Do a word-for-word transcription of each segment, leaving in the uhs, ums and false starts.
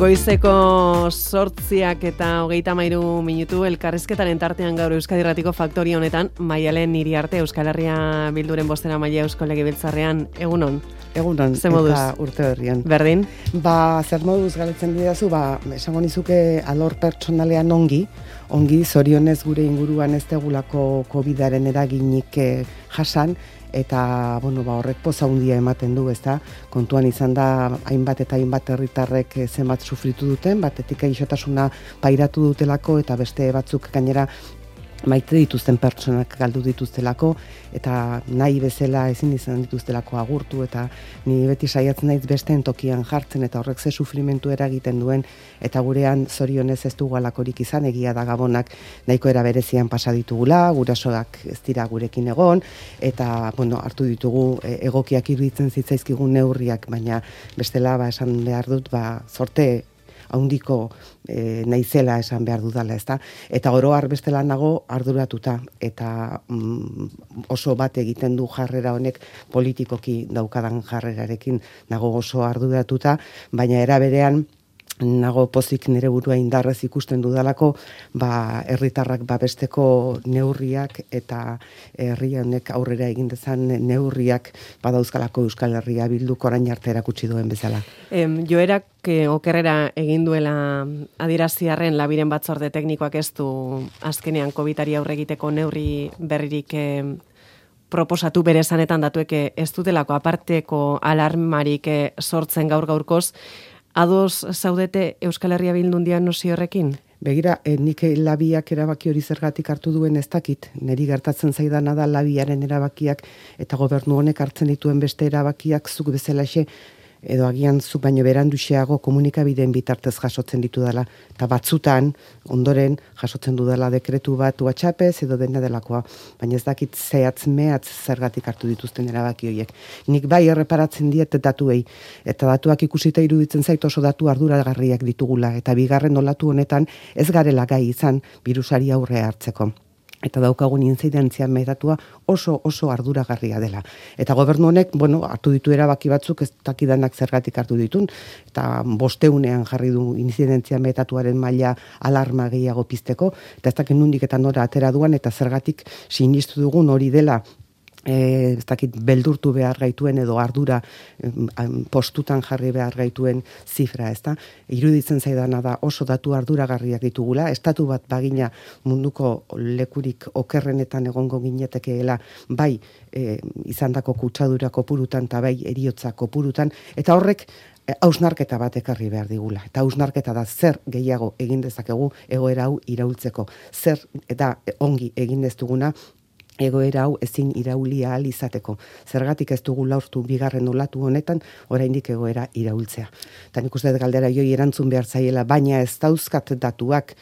Goizeko sortziak eta hogeita mairu minutu elkarrizketaren tartean gaur Euskadi Irratiko faktoria honetan Maialen Iriarte Euskal Herria Bilduren bostera maila Eusko Legebiltzarrean egunon. Egunon, eta urte berrian. Berdin? Ba, zer moduz galetzen didazu, ba, esango nizuke alor pertsonalean ongi, ongi zorionez gure inguruan ez degulako covidaren eraginik eh, jasan, eta bueno, ba, horrek poza handia ematen du, ezta? Kontuan izan da hainbat eta hainbat herritarrek zenbat sufritu duten, batetik gaixotasuna pairatu dutelako eta beste batzuk gainera maite dituzten pertsonak galdu dituztelako eta nahi bezala ezin izan dituztelako agurtu, eta ni beti saiatzen naiz besteen tokian jartzen eta horrek ze sufrimentu eragiten duen, eta gurean zorionez ez dugu alakorik izan. Egia da Gabonak nahiko era berezian pasa ditugula, gurasoak ez dira gurekin egon, eta bueno, hartu ditugu egokiak iruditzen zitzaizkigun neurriak, baina bestela ba esan behar dut ba sorte haundiko e, naizela esan behar dudala, ezta? Eta oro har bestela nago arduratuta, eta mm, oso bat egiten du jarrera honek politikoki daukadan jarrerarekin, nago oso arduratuta, baina era berean nago pozik nire burua indarrez ikusten dudalako, ba herritarrak babesteko neurriak eta herri honek aurrera egin dezan neurriak badauzkalako Euskal Herria Bilduk orain arte erakutsi duen bezala. Em, joerak eh, okerrera egin duela adieraziarren labiren batzorde teknikoak ez du azkenean covidari aurre egiteko neurri berririk eh, proposatu bere esanetan datuek ez dutelako aparteko alarmarik eh, sortzen gaur gaurkoz. Ados zaudete Euskal Herria Bildun diagnosi horrekin? Begira, eh, nik labiak erabaki hori zergatik hartu duen ez dakit. Neri gertatzen zaidana da labiaren erabakiak eta gobernu honek hartzen dituen beste erabakiak zuk bezalaxe edo agian zu baino beranduxeago komunikabideen bitartez jasotzen ditu dela. Eta batzutan, ondoren, jasotzen dudala dekretu bat WhatsAppez edo dena delakoa. Baina ez dakit zehatz mehatz zergatik hartu dituzten erabaki horiek. Nik bai erreparatzen diet datuei. Eta datuak ikusita iruditzen zait oso datu arduragarriak ditugula. Eta bigarren olatu honetan ez garela gai izan birusari aurre hartzeko. Eta daukagun intzidentzia medatua oso oso arduragarria dela. Eta gobernu honek, bueno, hartu ditu erabaki batzuk ez dakidanak zergatik hartu ditun, eta bosteunean jarri du intzidentzia metatuaren maila alarma gehiago pizteko, eta ez dakit nondik eta nora atera duan, eta zergatik sinistu dugun hori dela, E, ez dakit beldurtu behar gaituen edo ardura em, postutan jarri behar gaituen zifra, ezta? Iruditzen zaidana da oso datu arduragarriak ditugula, estatu bat bagina munduko lekurik okerrenetan egongo ginetekeela, bai e, izandako kutsadura kopurutan eta bai eriotza kopurutan, eta horrek hausnarketa bat ekarri behar digula. Eta hausnarketa da zer gehiago egin dezakegu egoera hau iraultzeko, zer eta ongi egin ez duguna egoera hau ezin irauli ahal izateko. Zergatik ez dugu laurtu bigarren olatu honetan, oraindik egoera iraultzea. Eta nik uste dut galdera joi erantzun behar zaiela, baina ez dauzkat datuak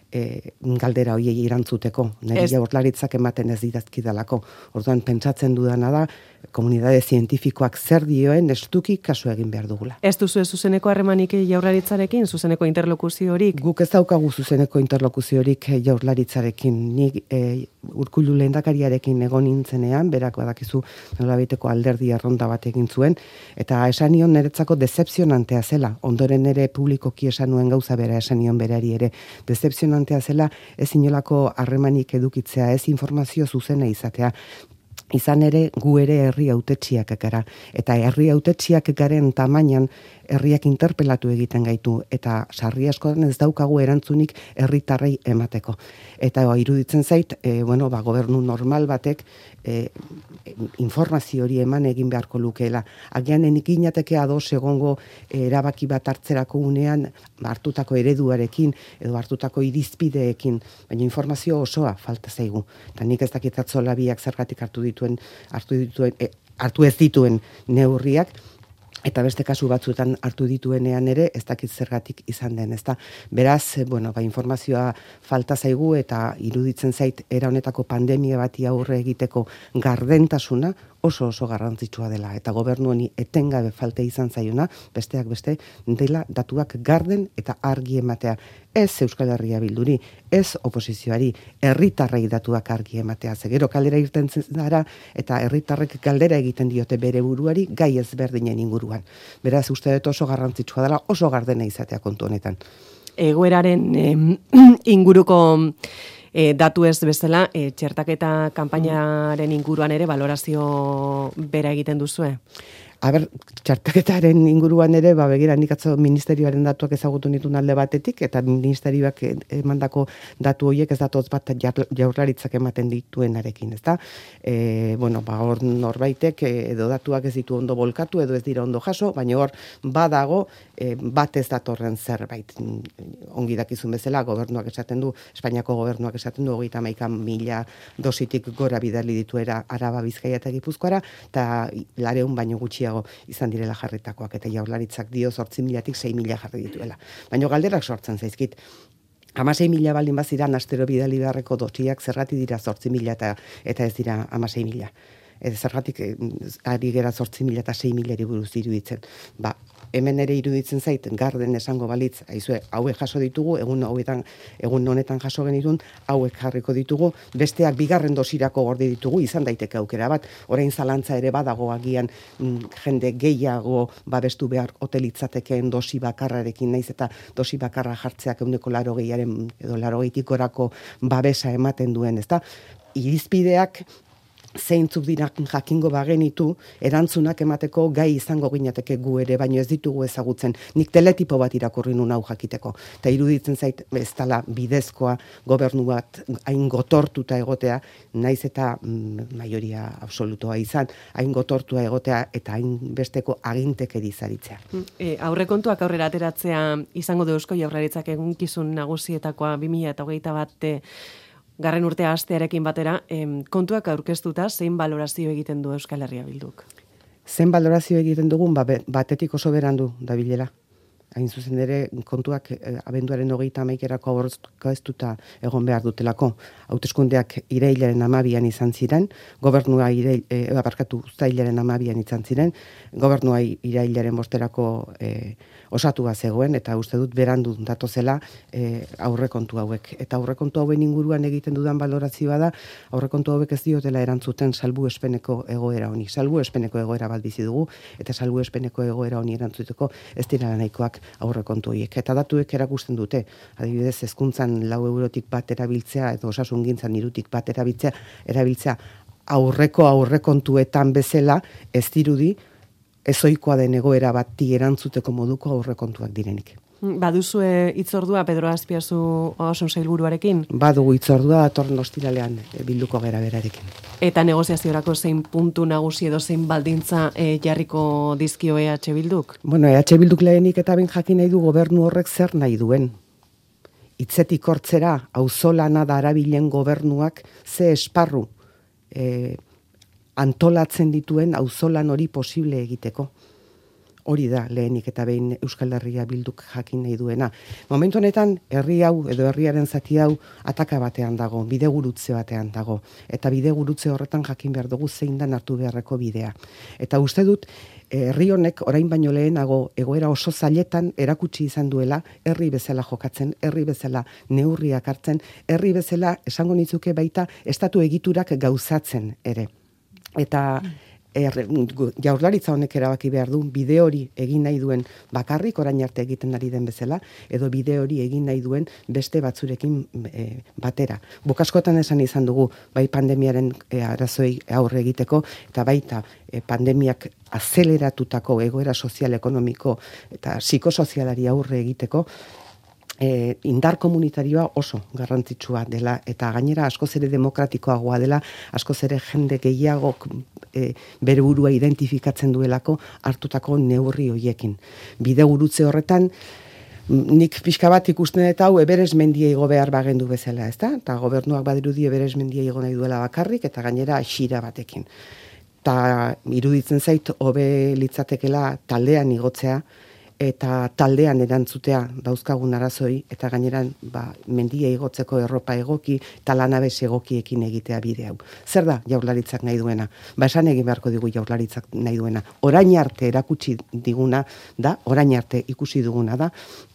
e, galdera hoiei erantzuteko. Nire jaurlaritzak ematen ez didazkidalako. Orduan pentsatzen dudana da, komunidade zientifikoak zer dioen estuki kasu egin behar dugula. Ez duzu zuzeneko harremanik jaurlaritzarekin, zuzeneko interlokuziorik? Guk ez daukagu zuzeneko interlokuziorik jaurlaritzarekin. Nik e, Urkullu lehendakariarekin egon nintzenean, berak badakizu nolabiteko alderdi erronda bat egin zuen, eta esan nion niretzako decepzionantea zela. Ondoren ere publikoki esan nuen gauza bera esan nion berari ere. Decepzionantea zela ez inolako harremanik edukitzea, ez informazio zuzena izatea. Izan ere, gu ere herri hautetsiak gara. Eta herri hautetsiak garen tamainan herriak interpelatu egiten gaitu. Eta sarri askotan ez daukagu erantzunik herritarrei emateko. Eta o, iruditzen zait, e, bueno, ba, gobernu normal batek e, informazio hori eman egin beharko lukeela. Agian enik inateke ados egongo e, erabaki bat hartzerako unean hartutako ereduarekin edo hartutako irizpideekin. Baina informazio osoa falta zaigu. Eta nik ez dakit atzo labiak zergatik hartu dituen, hartu dituen, e, hartu ez dituen neurriak, eta beste kasu batzuetan hartu dituenean ere ez dakit zergatik izan den, ezta? Beraz, bueno, ba, informazioa falta zaigu eta iruditzen zait era honetako pandemia bati aurre egiteko gardentasuna oso oso garrantzitsua dela eta gobernu honi etengabe falte izan zaiona, besteak beste dela datuak garden eta argi ematea. Ez Euskal Herria Bilduri, ez oposizioari, herritarrei datuak argi ematea. Ze gero kaldera irten zara eta herritarrek galdera egiten diote bere buruari gai ezberdinen inguruan. Beraz, uste dut oso garrantzitsua dela, oso gardena izatea kontu honetan. Egoeraren eh, inguruko E, datu ez bezala, e, txertaketa kanpainaren inguruan ere valorazio bera egiten duzue? Aber, txartaketaren inguruan ere, ba, begira, nik atzo ministerioaren datuak ezagutu nituen alde batetik, eta ministerioak emandako datu horiek ez datoz bat jaurlaritzak ematen dituenarekin, ezta? E, bueno, ba, hor norbaitek edo datuak ez ditu ondo bolkatu, edo ez dira ondo jaso, baina hor badago e, bat ez datorren zerbait. Ongi dakizun bezala, gobernuak esaten du, Espainiako gobernuak esaten du, hogeita hamaika mila dositik gora bidali dituera Araba, Bizkaia eta Gipuzkoara, eta lareun baino gutxi izan direla jarritakoak, eta jaurlaritzak dio zortzi milatik sei mila jarri dituela. Baina galderak sortzen zaizkit. Hamasei mila baldin baziran astero bidali beharreko dosiak zergatik dira zortzi mila eta, eta ez dira hamasei mila. Ez zergatik ari gera zortzi mila eta sei mileri buruz iruditzen. Ba, hemen ere iruditzen zait, garden esango balitz, aizue, hauek jaso ditugu, egun hauetan, egun honetan jaso genitun, hauek jarriko ditugu, besteak bigarren dosirako gorde ditugu, izan daiteke aukera bat, orain zalantza ere badago agian mm, jende gehiago babestu behar hotelitzatekeen dosi bakarrarekin, naiz eta dosi bakarra jartzeak euneko laro gehiaren, edo laro gehitik orako babesa ematen duen, ezta? Irizpideak zeintzuk dira jakingo bagenitu, erantzunak emateko gai izango ginateke gu ere, baino ez ditugu ezagutzen. Nik teletipo bat irakurri nun hau jakiteko. Eta iruditzen zait, ez dela bidezkoa gobernu bat hain gotortuta egotea, naiz eta mm, maioria absolutoa izan, hain gotortua egotea eta hain besteko agintekeri zaritzea. E, aurrekontuak aurrera ateratzea izango du Eusko Jaurlaritzak egunkizun nagusietakoa bi mila hogeita bat garren urtea hastearekin batera, em, kontuak aurkeztuta zein balorazio egiten du Euskal Herria Bilduk? Zen balorazio egiten dugun, ba, batetik oso berandu dabilela. Hain zuzen ere, kontuak eh, abenduaren hogeita hamaikerako aurkeztuta egon behar dutelako. Hauteskundeak irailaren hamabian izan ziren, gobernua irail, eh, barkatu uztailaren hamabian izan ziren, gobernua irailaren bosterako eh, osatua zegoen, eta uste dut berandu datozela eh, aurrekontu hauek. Eta aurrekontu hauen inguruan egiten dudan balorazioa da, aurrekontu hauek ez diotela erantzuten salbuespeneko egoera honi. Salbuespeneko egoera bat bizi dugu, eta salbuespeneko egoera honi erantzuteko ez dira nahikoak aurrekontu horiek. Eta datuek erakusten dute, adibidez, hezkuntzan lau eurotik bat erabiltzea, edo osasungintzan hirutik bat erabiltzea, erabiltzea aurreko aurrekontuetan bezala ez dirudi ezoikoa den egoera bati erantzuteko moduko aurrekontuak direnik. Baduzue hitzordua Pedro Azpiazu osasun sailburuarekin? Badugu hitzordua datorren ostiralean bilduko gera berarekin. Eta negoziaziorako zein puntu nagusi edo zein baldintza e, jarriko dizkio E H Bilduk? Bueno, E H Bilduk lehenik eta ben jakin nahi du gobernu horrek zer nahi duen. Hitzetik hortzera, auzolana darabilen gobernuak ze esparru e, antolatzen dituen auzolan hori posible egiteko. Hori da lehenik eta behin Euskal Herria Bilduk jakin nahi duena. Momentu honetan, herri hau edo herriaren zati hau ataka batean dago, bidegurutze batean dago. Eta bidegurutze horretan jakin behar dugu zein dan hartu beharreko bidea. Eta uste dut, herri honek orain baino lehenago egoera oso zailetan erakutsi izan duela, herri bezala jokatzen, herri bezala neurriak hartzen, herri bezala esango nitzuke baita estatu egiturak gauzatzen ere. Eta Er, jaurlaritza honek erabaki behar du bide hori egin nahi duen bakarrik orain arte egiten ari den bezala, edo bide hori egin nahi duen beste batzurekin e, batera. Bukaskotan esan izan dugu bai pandemiaren e, arazoei aurre egiteko, eta baita e, pandemiak azeleratutako egoera sozial, ekonomiko eta psikosozialari aurre egiteko, E, indar komunitarioa oso garrantzitsua dela, eta gainera askoz ere demokratikoagoa dela, askoz ere jende gehiagok e, bere burua identifikatzen duelako hartutako neurri hoiekin. Bidegurutze horretan, nik pixka bat ikusten eta hau Eberes mendia igo behar bagendu bezala, ezta? Eta gobernuak badirudi Eberes mendia igo nahi duela bakarrik, eta gainera xira batekin. Eta iruditzen zait, hobe litzatekela taldean igotzea, eta taldean erantzutea dauzkagun arazoi, eta gaineran ba, mendia igotzeko erropa egoki, eta lanabes egokiekin egitea bide hau. Zer da Jaurlaritzak nahi duena? Ba, esan egin beharko digu Jaurlaritzak nahi duena. Orain arte erakutsi diguna da, orain arte ikusi duguna da,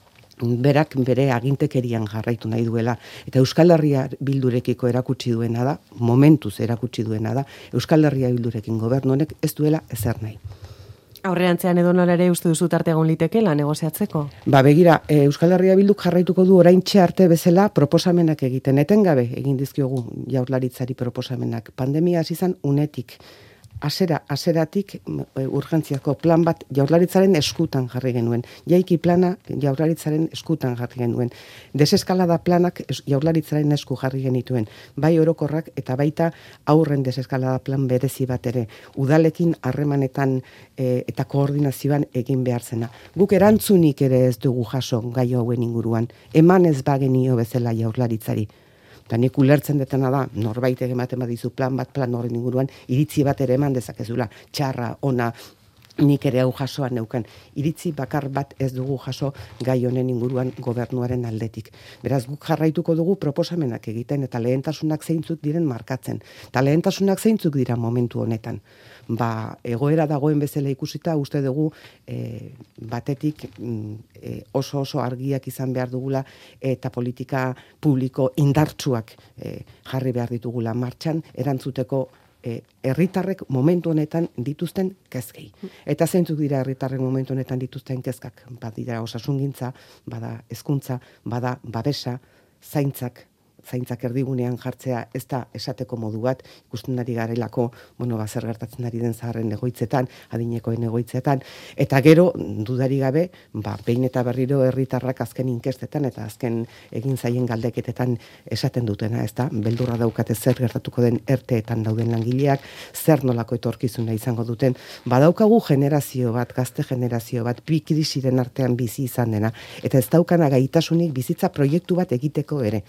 berak bere agintekerian jarraitu nahi duela. Eta Euskal Herria Bildurekiko erakutsi duena da, momentuz erakutsi duena da, Euskal Herria Bildurekin gobernu honek ez duela ezer nahi. Aurreantzean edo nola ere uste duzu tarte egon litekeela negoziatzeko? Ba begira, e, Euskal Herria Bilduk jarraituko du oraintxe arte bezala proposamenak egiten. Etengabe egin dizkiogu Jaurlaritzari proposamenak. Pandemia hasi izan unetik. Asera, aseratik urgentziako plan bat Jaurlaritzaren eskutan jarri genuen. Jaiki plana Jaurlaritzaren eskutan jarri genuen. Deseskalada planak Jaurlaritzaren esku jarri genituen. Bai orokorrak eta baita aurren deseskalada plan berezi bat ere. Udalekin harremanetan e, eta koordinazioan egin behar zena. Guk erantzunik ere ez dugu jaso gai hauen inguruan. Eman ez bagenio bezala Jaurlaritzari. Eta nik ulertzen detena da, norbait ematen badizu plan bat, plan horren inguruan, iritzi bat ere eman dezakezula, txarra, ona, nik ere hau jasoan neukan. Iritzi bakar bat ez dugu jaso gai honen inguruan gobernuaren aldetik. Beraz, guk jarraituko dugu proposamenak egiten eta lehentasunak zeintzuk diren markatzen. Eta lehentasunak zeintzuk dira momentu honetan. Ba, egoera dagoen bezala ikusita, uste dugu e, batetik e, oso oso argiak izan behar dugula eta politika publiko indartsuak e, jarri behar ditugula martxan, erantzuteko herritarrek momentu honetan dituzten kezkei. Eta zeintzuk dira herritarrek momentu honetan dituzten kezkak? Badira osasungintza, bada hezkuntza, bada babesa, zaintzak, zaintzak erdigunean jartzea ez da esateko modu bat, ikusten ari garelako, bueno, ba, zer gertatzen ari den zaharren egoitzetan, adinekoen egoitzetan, eta gero, dudari gabe, ba, behin eta berriro herritarrak azken inkestetan eta azken egin zaien galdeketetan esaten dutena, ez da, beldurra daukate zer gertatuko den erteetan dauden langileak, zer nolako etorkizuna izango duten, badaukagu generazio bat, gazte generazio bat, bi krisiren artean bizi izan dena, eta ez daukana gaitasunik bizitza proiektu bat egiteko ere.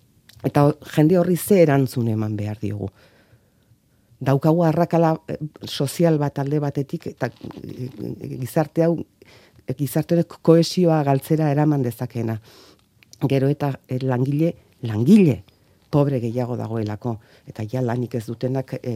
Eta jende horri ze erantzun eman behar diogu. Daukagu arrakala sozial bat alde batetik, eta gizarte hau, gizarteak kohesioa galtzera eraman dezakeena. Gero eta langile, langile, pobre gehiago dagoelako, eta ja lanik ez dutenak, e,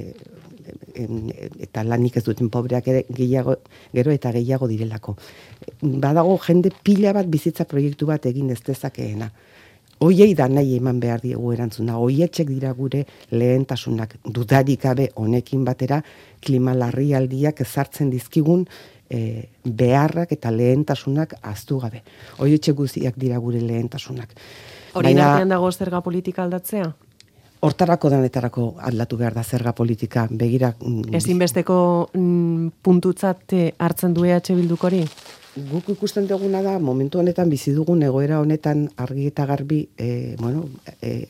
eta lanik ez duten pobreak ere gehiago, gero eta gehiago direlako. Badago jende pila bat bizitza proiektu bat egin ez dezakeena. Hoiei da nahi eman behar diegu erantzuna, hoietxek dira gure lehentasunak, dudarik gabe honekin batera, klima larrialdiak ezartzen dizkigun e, beharrak eta lehentasunak ahaztu gabe. Hoietxek guztiak dira gure lehentasunak. Horien artean dago zerga politika aldatzea? Hortarako danetarako aldatu behar da zerga politika, begira... Ezinbesteko mm, puntutzat hartzen du E H Bilduk hori? Guk ikusten duguna da, momentu honetan bizi dugun egoera honetan argi eta garbi, e, bueno, e,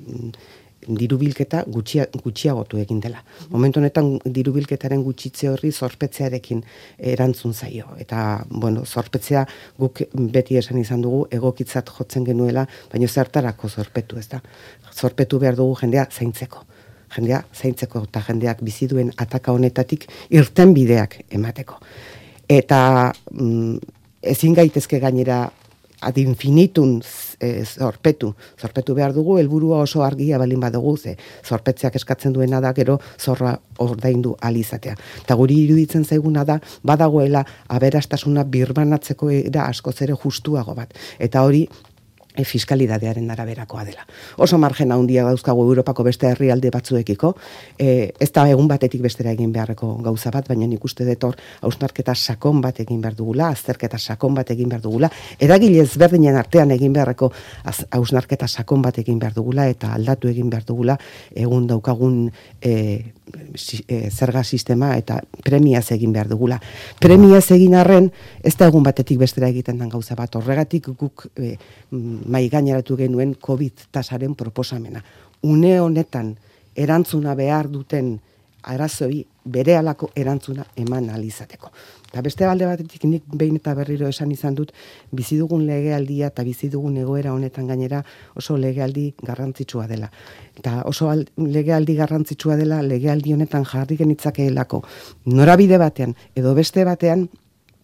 dirubilketa gutxia, gutxiagotu egin dela. Momentu honetan dirubilketaren gutxitze horri zorpetzearekin erantzun zaio. Eta, bueno, zorpetzea guk beti esan izan dugu egokitzat jotzen genuela, baina zertarako zorpetu ez da. Zorpetu behar dugu jendea zaintzeko. Jendea zaintzeko eta jendeak bizi duen ataka honetatik irten bideak emateko. Eta mm, ezin gaitezke gainera ad infinitun e, zorpetu. Zorpetu behar dugu, helburua oso argia balin badugu, ze zorpetzeak eskatzen duena da, gero zorra ordaindu alizatea. Eta guri iruditzen zaiguna da, badagoela aberastasuna birbanatzeko era askoz ere justuago bat. Eta hori, E, fiskalidadearen araberakoa dela. Oso margen handia dauzkagu Europako beste herrialde batzuekiko, e, ez da egun batetik bestera egin beharreko gauza bat, baina nik uste dut hor hausnarketa sakon bat egin behar dugula, azterketa sakon bat egin behar dugula, eragile ezberdinen artean egin beharreko hausnarketa sakon bat egin behar dugula, eta aldatu egin behar dugula egun daukagun e, e, zerga sistema eta premiaz egin behar dugula. Premiaz egin arren, ez da egun batetik bestera egiten den gauza bat, horregatik guk e, mai gaineratu genuen COVID tasaren proposamena. Une honetan erantzuna behar duten arazoi berehalako erantzuna eman alizateko. Eta beste alde batetik nik behin eta berriro esan izan dut, bizi dugun legealdia eta bizi dugun egoera honetan gainera oso legealdi garrantzitsua dela. Eta oso al, legealdi garrantzitsua dela legealdi honetan jarri genitzakeelako norabide batean edo beste batean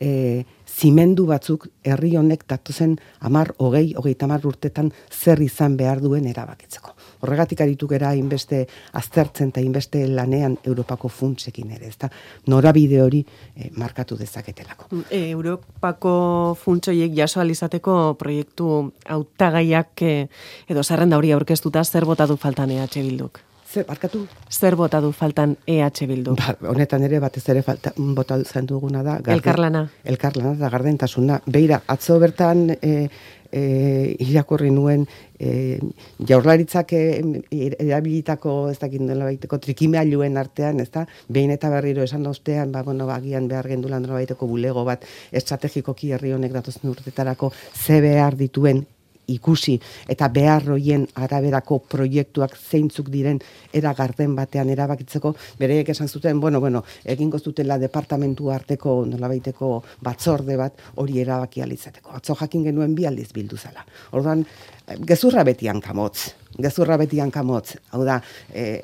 e, zimendu batzuk herri honek datozen hamar, hogei, hogeita hamar urtetan zer izan behar duen erabakitzeko. Horregatik aritu gera inbeste aztertzen eta inbeste lanean Europako funtsekin ere, ezta norabide hori e, markatu dezaketelako. E, Europako funtsoiek jaso alizateko proiektu hautagaiak e, edo zerrenda hori aurkeztuta zer bota du faltan E H Bilduk? Zer, barkatu? Zer bota du faltan E H Bilduk? Ba, honetan ere batez ere falta, bota zen duguna da. Garden, elkarlana. Elkarlana da gardentasuna. Beira, atzo bertan e, e, irakurri nuen e, jaurlaritzak e, erabilitako, ez dakit nola baiteko, trikimailuen artean, ez da, behin eta berriro esan ostean, ba, bueno, bagian behar gendulan nola baiteko bulego bat estrategikoki herri honek datozen urtetarako ze behar dituen ikusi eta behar hoien araberako proiektuak zeintzuk diren era garden batean erabakitzeko, bereiek esan zuten, bueno, bueno, egingo zutela departamentu arteko nolabaiteko batzorde bat hori erabaki alizateko. Atzo jakin genuen bi aldiz bildu zala. Orduan, gezurra betian kamotz. Gezurra betian kamotz. Hau da, e,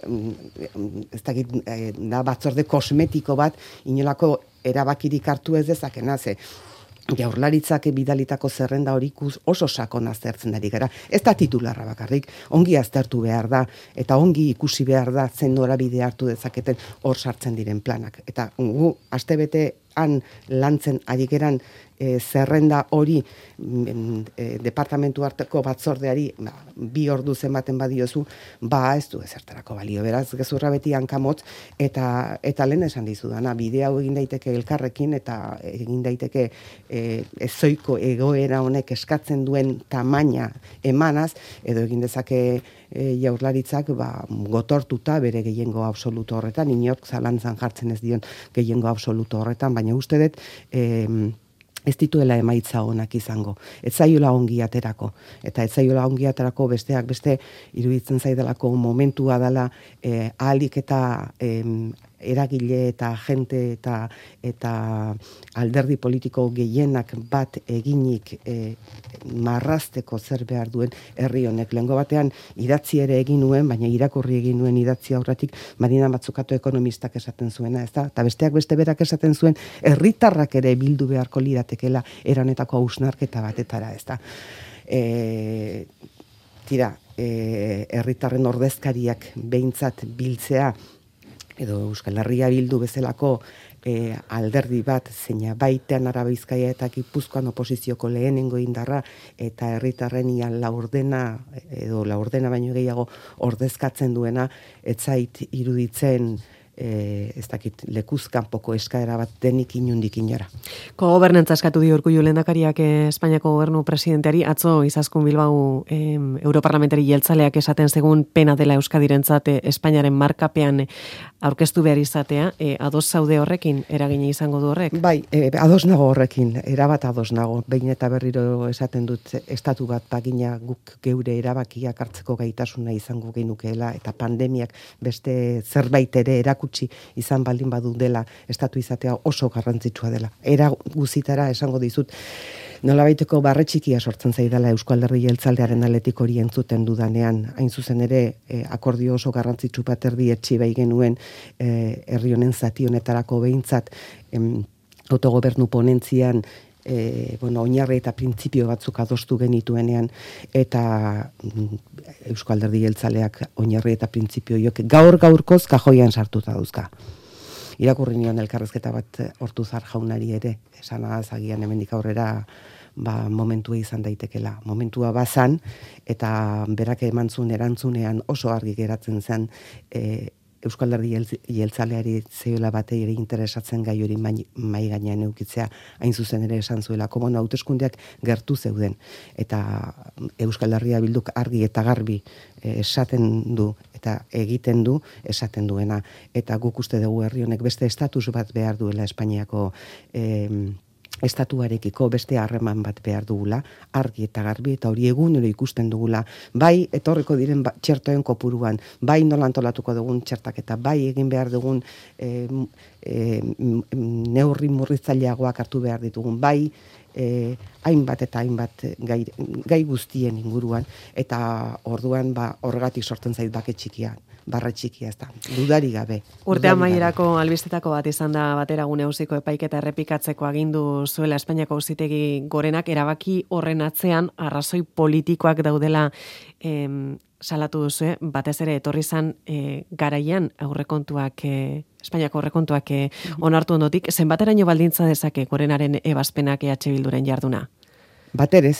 ez dakit, e, da batzorde kosmetiko bat, inolako erabakirik hartu ez dezakena, ze Jaurlaritzak bidalitako zerrenda hori oso sakon aztertzen ari gara. Ez da titularra bakarrik, ongi aztertu behar da, eta ongi ikusi behar da zen norabide hartu dezaketen hor sartzen diren planak. Eta gu, astebete han lantzen ari geran e, zerrenda hori e, departamentu arteko batzordeari ba, bi ordu zenbaten badiozu, ba ez du ezertarako balio. Beraz, gezurra beti hankamotz, eta, eta lehen esan dizudana, bide hau egin daiteke elkarrekin, eta egin daiteke e, ezoiko egoera honek eskatzen duen tamaina emanaz, edo egin dezake e, jaurlaritzak ba, gotortuta bere gehiengo absoluto horretan, inork zalantzan jartzen ez dion gehiengo absoluto horretan, baina uste dut eh, ez dituela emaitza onak izango. Ez zaiola ongi aterako. Eta ez zaiola ongi aterako besteak beste iruditzen zaidalako momentua dela eh, ahalik eta eh, eragile eta jente eta eta alderdi politiko gehienak bat eginik e, marrazteko zer behar duen herri honek. Lehengo batean idatzi ere egin nuen, baina irakurri egin nuen idatzi aurretik Marina Mazzucato ekonomistak esaten zuena, ezta? Eta besteak beste berak esaten zuen herritarrak ere bildu beharko liratekela eranetako hausnarketa batetara, ezta? E, tira, e, herritarren ordezkariak behintzat biltzea edo Euskal Herria Bildu bezalako e, alderdi bat, zeina baitean Araba Bizkaia eta Gipuzkoan oposizioko lehenengo indarra eta herritarren ia laurdena edo laurdena baino gehiago ordezkatzen duena, ez zait iruditzen E, ez dakit lekuzkanpoko eskaera bat denik inundik inora. Kogobernantza eskatu dio Urkullu lehendakariak eh, Espainiako gobernu presidenteari, atzo Izaskun Bilbao eh, europarlamentari jeltzaleak esaten segun pena dela Euskadirentzat eh, Espainiaren markapean eh, aurkeztu behar izatea, eh, ados zaude horrekin eragina izango du horrek? Bai, eh, ados nago horrekin, erabat ados nago, behin eta berriro esaten dut estatu bat bagina guk geure erabakiak hartzeko gaitasuna izango genukeela eta pandemiak beste zerbait ere eraku izan baldin badu dela, estatu izatea oso garrantzitsua dela. Era guzitara esango dizut, nolabaiteko barretxikia sortzen zaidala Eusko Alderdi Jeltzalearen aldetik hori entzuten dudanean, hain zuzen ere eh, akordio oso garrantzitsu bat erdi etxi bai genuen eh, herri honen zati honetarako behintzat em, autogobernu ponentzian E, bueno, oinarri eta printzipio batzuk adostu genituenean eta mm, Eusko Alderdi Jeltzaleak oinarri eta printzipio horiek gaur gaurkoz kajoian sartuta dauzka. Irakurri nion elkarrezketa bat Ortuzar jaunari ere, esan azagian hemendik aurrera ba, momentua izan daitekela. Momentua bazan eta berak eman zuen erantzunean oso argi geratzen zen e, Euskal Herri Jeltzaleari zeiola batei ere interesatzen gai hori mai gainean eukitzea, hain zuzen ere esan zuela, komono hauteskundeak gertu zeuden, eta Euskal Herria Bilduk argi eta garbi esaten du, eta egiten du esaten duena, eta guk uste dugu herri honek beste estatus bat behar duela Espainiako eh, estatuarekiko beste harreman bat behar dugula, argi eta garbi, eta hori egunero ikusten dugula, bai etorriko diren ba, txertoen kopuruan, bai nola antolatuko dugun txertaketa, bai egin behar dugun e, e, neurri murritzaileagoak hartu behar ditugun, bai e, hainbat eta hainbat gai, gai guztien inguruan, eta orduan ba, horregatik sortzen zait bake txikia, barra txikia, ez da, dudari gabe. Urte amaierako albistetako bat izan da Bateragune auziko epaiketa errepikatzeko agindu zuela Espainiako auzitegi gorenak, erabaki horren atzean arrazoi politikoak daudela em, salatu duzu, batez ere etorri zan e, garaian aurrekontuak, e, Espainiako aurrekontuak e, onartu ondotik, zenbateraino baldintza dezake gorenaren ebazpenak E H Bilduren jarduna? Baterez,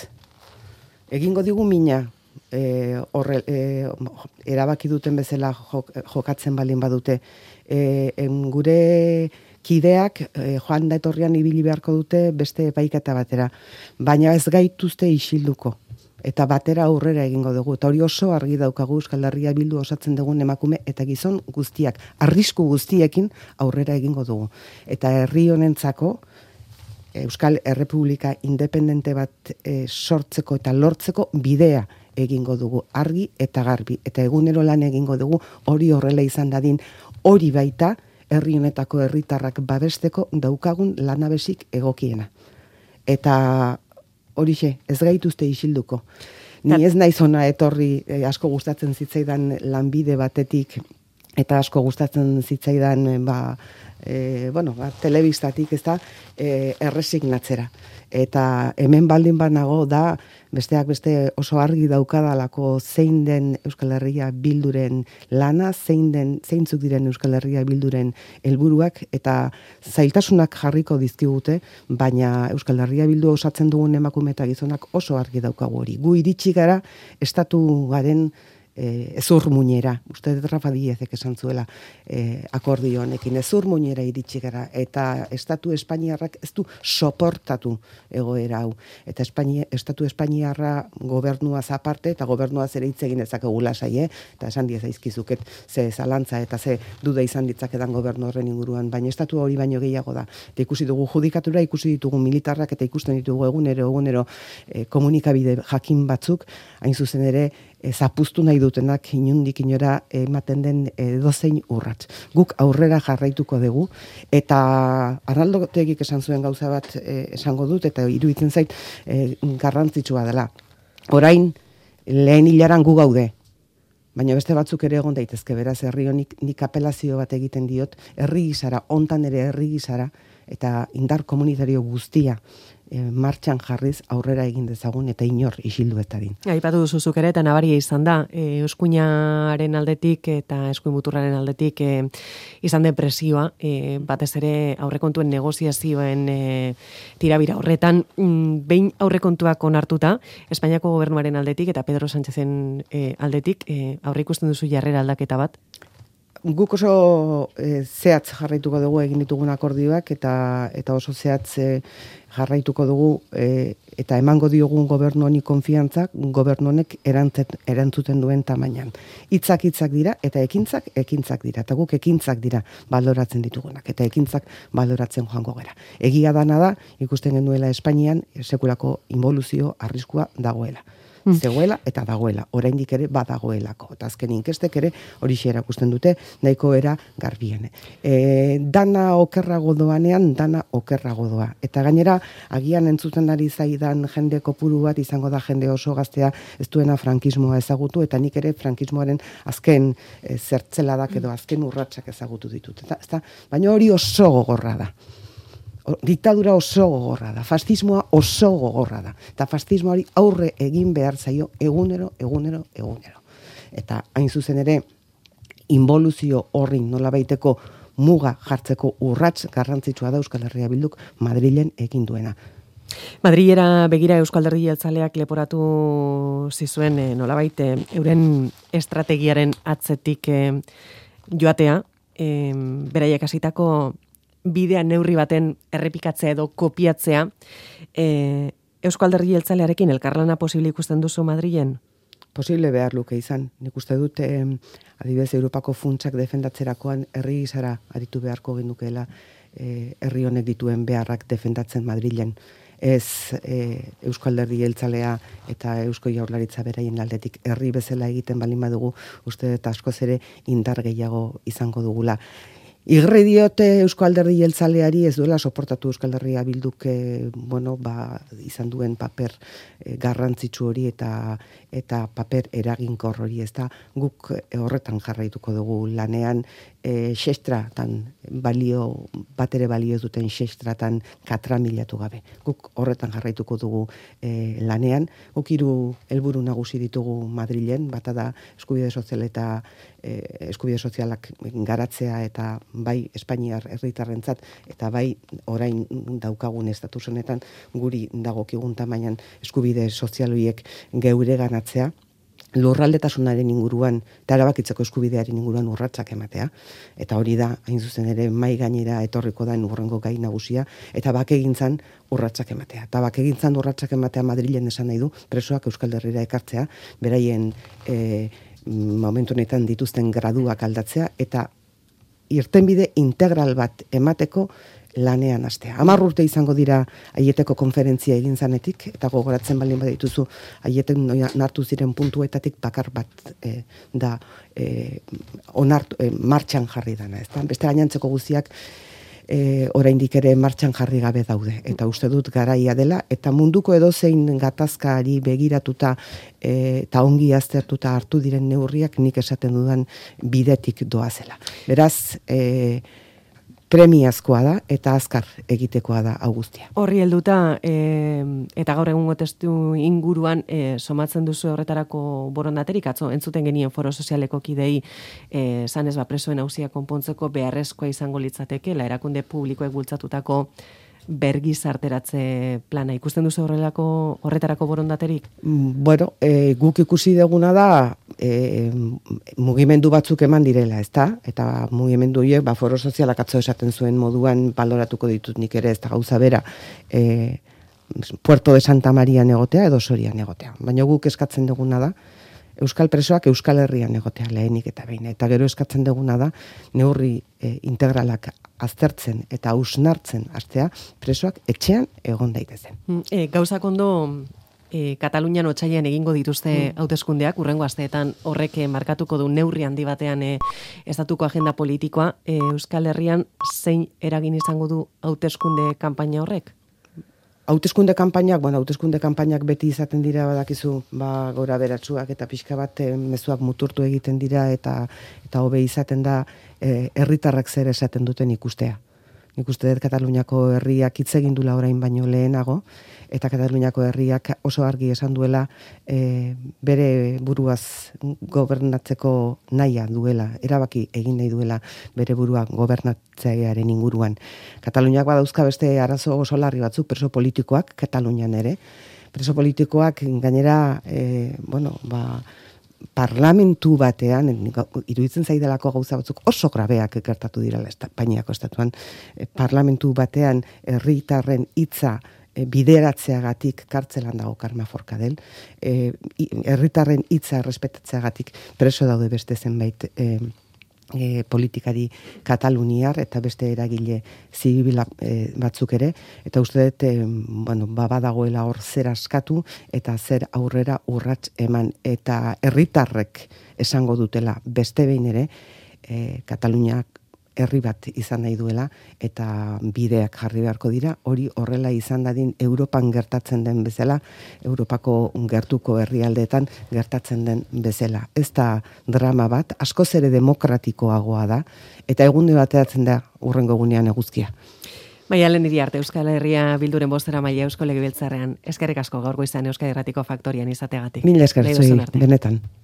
egingo digu mina, E, horre, e, erabaki duten bezala jok, jokatzen balin badute. E, en gure kideak e, joan da etorrian ibili beharko dute beste epaiketa batera, baina ez gaituzte isilduko. Eta batera aurrera egingo dugu. Eta hori oso argi daukagu Euskal Herria Bildu osatzen dugun emakume eta gizon guztiak, arrisku guztiekin aurrera egingo dugu. Eta herri honentzako Euskal Errepublika independente bat e, sortzeko eta lortzeko bidea egingo dugu, argi eta garbi, eta egunero lan egingo dugu, hori horrela izan dadin, hori baita herri honetako herritarrak babesteko daukagun lanabesik egokiena. Eta horixe, ez gaituzte isilduko. Ni ez naiz ona etorri, eh, asko gustatzen zitzaidan lanbide batetik, eta asko gustatzen zitzaidan, ba, e, bueno, ba, telebistatik, ez da, e, erresignatzera. Eta hemen baldin banago da, besteak beste oso argi daukadalako zein den Euskal Herria Bilduren lana, zein den, zeintzuk diren Euskal Herria Bilduren helburuak, eta zailtasunak jarriko dizkigute, baina Euskal Herria Bildu osatzen dugun emakume eta gizonak oso argi daukagu hori. Gu iritsi gara estatuaren Eh, ezur muñera, uste dut Rafa Diezek esan zuela eh, akordio honekin, ezur muñera iritsi gara, eta estatu espainiarrak ez du soportatu egoera hau, eta Espainia, estatu espainiarra gobernuaz aparte, eta gobernuaz ere hitz egin ezakegu lasai, eh? Eta esan diezaizkizuket ze zalantza eta ze duda izan ditzakedan gobernu horren inguruan, baina estatu hori baino gehiago da. Eta ikusi dugu judikatura, ikusi ditugu militarrak, eta ikusten ditugu egunero, egunero eh, komunikabide jakin batzuk, hain zuzen ere, e, zapuztu nahi dutenak inundik inora ematen den e, dozein urrats. Guk aurrera jarraituko dugu, eta Arnaldo Otegik esan zuen gauza bat e, esango dut, eta iruditzen zait e, garrantzitsua dela. Orain, lehen hilaran gu gaude, baina beste batzuk ere egon daitezke, beraz, herri honik nik apelazio bat egiten diot, herri gizara, hontan ere herri gizara, eta indar komunitario guztia e, martxan jarriz aurrera egin dezagun eta inor isildu ez dadin. Aipatu duzuzuk ere eta nabaria izan da, e, eskuinaren aldetik eta eskuin muturraren aldetik e, izan den presioa, e, batez ere aurrekontuen negoziazioen e, tirabira horretan, mm, behin aurrekontuak onartuta, Espainiako gobernuaren aldetik eta Pedro Sánchezen e, aldetik, e, aurre ikusten duzu jarrera aldaketa bat? Guk oso e, zehatz jarraituko dugu egin ditugun akordioak eta eta oso zehatz e, jarraituko dugu e, eta emango diogun gobernu honi konfiantzak, gobernu honek erantzet, erantzuten duen tamainan. Hitzak hitzak dira eta ekintzak ekintzak dira, eta guk ekintzak dira baloratzen ditugunak, eta ekintzak baloratzen joango gara. Egia dana da, ikusten genuela Espainian sekulako inboluzio arriskua dagoela. Zegoela eta dagoela, oraindik ere badagoelako. Eta azken inkestek ere hori erakusten dute, nahiko era garbien. E, dana okerrago doanean, dana okerrago doa. Eta gainera, agian entzuten ari zaidan jende kopuru bat izango da jende oso gaztea ez duena frankismoa ezagutu, eta nik ere frankismoaren azken e, zertzeladak edo azken urratsak ezagutu ditut. Eta, eta, baina hori oso gogorra da. Diktadura oso gogorra da, fascismoa oso gogorra da, eta fascismoari aurre egin behar zaio egunero, egunero, egunero. Eta hain zuzen ere, inboluzio horri nolabaiteko muga jartzeko urrats garrantzitsua da Euskal Herria Bilduk Madrilen egin duena. Madrilera begira Euskal Alderdi Jeltzaleak leporatu zizuen e, nolabait e, euren estrategiaren atzetik e, joatea, e, beraiek hasitako bidea neurri baten errepikatzea edo kopiatzea, e, Euskal Alderdi Jeltzalearekin elkarlana posible ikusten duzu Madrilen? Posible behar luke izan. Nik uste dut, eh, adibidez, Europako funtsak defendatzerakoan herri gizara aritu beharko genukeela eh, herri honek dituen beharrak defendatzen Madrilen. Ez eh, Euskal Alderdi Jeltzalea eta Eusko Jaurlaritza beraien aldetik herri bezala egiten balin badugu, uste dut askoz ere indar gehiago izango dugula. Igre diote Eusko Alderdi Jeltzaleari ez duela soportatu Euskal Herria Bilduk e, bueno, ba, izan duen paper e, garrantzitsu hori eta eta paper eraginkor hori, ez da, guk horretan jarraituko dugu lanean, e, xestratan balio, bat ere balio ez duten xestratan katramilatu gabe. Guk horretan jarraituko dugu e, lanean, guk hiru helburu nagusi ditugu Madrilen, bata da eskubide sozial eta e, eskubide sozialak garatzea eta bai Espainiar herritarrentzat eta bai orain daukagun estatus honetan guri dagokigun tamainan eskubide sozial horiek geureganatzea, lurraldetasunaren inguruan eta erabakitzeko eskubidearen inguruan urratsak ematea, eta hori da hain zuzen ere mai gainera etorriko da hurrengo gai nagusia, eta bakegintzan urratsak ematea. Eta bakegintzan urratsak ematea Madrilen esan nahi du presoak Euskal Herrira ekartzea, beraien e, momentu honetan dituzten graduak aldatzea eta irtenbide integral bat emateko lanean hastea. Hamar urte izango dira Aieteko konferentzia egin zanetik, eta gogoratzen baldin badituzu Aieten onartu ziren puntuetatik bakar bat e, da e, onartu, e, martxan jarri dana. Ezta? Beste gainantzeko guztiak e, oraindik ere martxan jarri gabe daude. Eta uste dut garaia dela, eta munduko edozein gatazkari begiratuta e, eta ongi aztertuta hartu diren neurriak nik esaten dudan bidetik doazela. Beraz, e, premiazkoa da eta azkar egitekoa da hau guztia. Horri helduta e, eta gaur egungo testu inguruan e, somatzen duzu horretarako borondaterik, atzo entzuten genien foro sozialeko kidei e, zanez ba presoen auzia konpontzeko beharrezkoa izango litzateke la erakunde publikoek bultzatutako bergizarteratze plana. Ikusten duzu horrelako horretarako borondaterik? Bueno, e, guk ikusi deguna da e, mugimendu batzuk eman direla, ezta? Eta mugimendu horiek ba foro sozialak atzo esaten zuen moduan baloratuko ditut nik ere, ez da gauza bera. E, Puerto de Santa Maria egotea edo Sorian egotea. Baina guk eskatzen duguna da Euskal presoak Euskal Herrian egotea lehenik eta behin. Eta gero eskatzen duguna da neurri e, integralak aztertzen eta hausnartzen hastea presoak etxean egon daitezen. E, gauzak ondo e, Katalunian otsailean egingo dituzte mm. hauteskundeak, urrengo asteetan horrek markatuko du neurri handi batean e, estatuko agenda politikoa. E, Euskal Herrian zein eragin izango du hauteskunde kanpaina horrek? Hauteskunde kanpainak, bueno, hauteskunde kanpainak beti izaten dira badakizu, ba gora beratsuak eta pixka bat e, mezuak muturtu egiten dira eta eta hobe izaten da e, herritarrak zer esaten duten ikustea. Nik uste dut Kataluniako herriak hitz egin duela orain baino lehenago, eta Kataluniako herriak oso argi esan duela e, bere buruaz gobernatzeko nahia duela, erabaki egin nahi duela bere burua gobernatzearen inguruan. Kataluniak badauzka beste arazo oso larri batzuk, preso politikoak, Katalunian ere. Preso politikoak gainera, e, bueno, ba, parlamentu batean, iruditzen zaidalako gauza batzuk oso grabeak gertatu direla Espainiako estatuan, parlamentu batean herritarren hitza bideratzeagatik kartzelan dago Karma Forcadell, herritarren hitza errespetatzeagatik preso daude beste zenbait e, E, politikari kataluniar eta beste eragile zibila e, batzuk ere, eta uste dut e, bueno, babadagoela hor zer askatu eta zer aurrera urrats eman, eta herritarrek esango dutela beste behin ere e, Kataluniak herri bat izan nahi duela eta bideak jarri beharko dira, hori horrela izan dadin Europan gertatzen den bezala, Europako gertuko herrialdeetan gertatzen den bezala. Ez da drama bat, askoz ere demokratikoagoa da, eta egunde bateatzen da urrengo egunean eguzkia. Maialen Iriarte, Euskal Herria Bilduren bostera maila Eusko Legebiltzarrean, eskerrik asko gaur goizan Euskadi Irratiko Faktorian izateagatik. Mila esker, benetan.